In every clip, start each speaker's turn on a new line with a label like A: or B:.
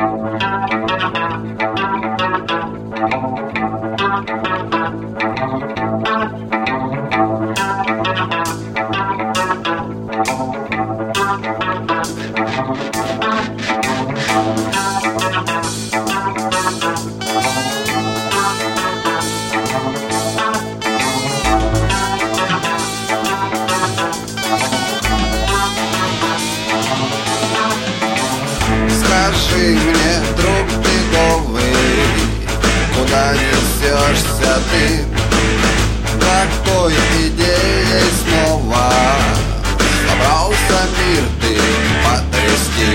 A: Скажи мне, друг беговый, куда несешься ты? Какой идеей снова собрался мир ты потрясти?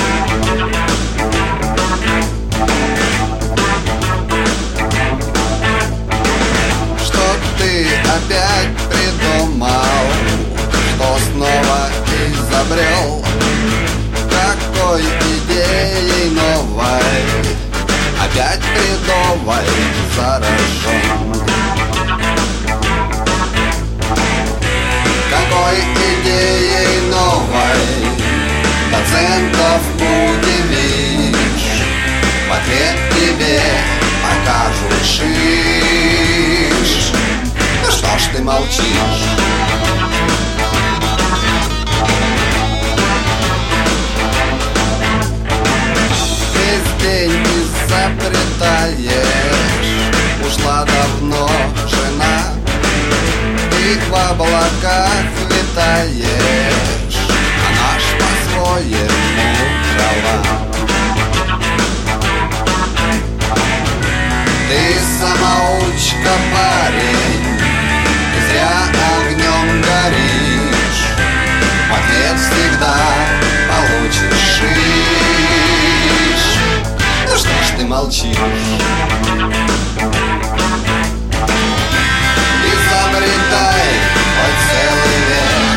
A: Что ты опять придумал, что снова изобрел? Какой идеей новой, опять бредовой заражен? Какой идеей новой доцентов удивишь? В ответ тебе покажут шиш. Ну что ж ты молчишь? День изобретаешь, ушла давно жена, ты в облаках витаешь, а наш по-своему трава. Ты самоучка, парень, зря огнем горишь, в ответ всегда получишь шиш. Ну что ж ты молчишь? Изобретай хоть целый век,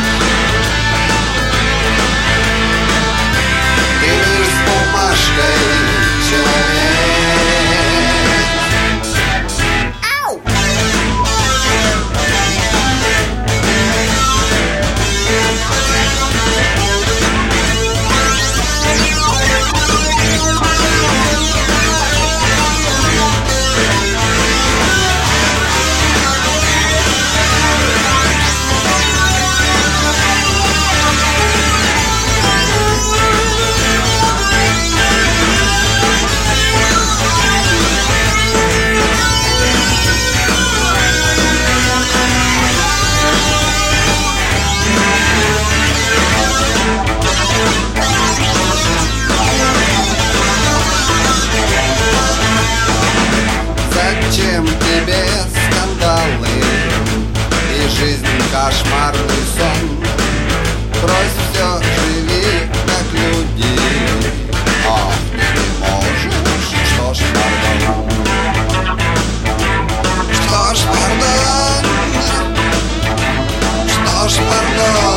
A: ты лишь с бумажкой человек. Ау! Зачем тебе скандалы и жизнь кошмарный сон? Брось все, живи как люди. Ах, не можешь, что ж, пардон. Что ж, пардон. Что ж, пардон.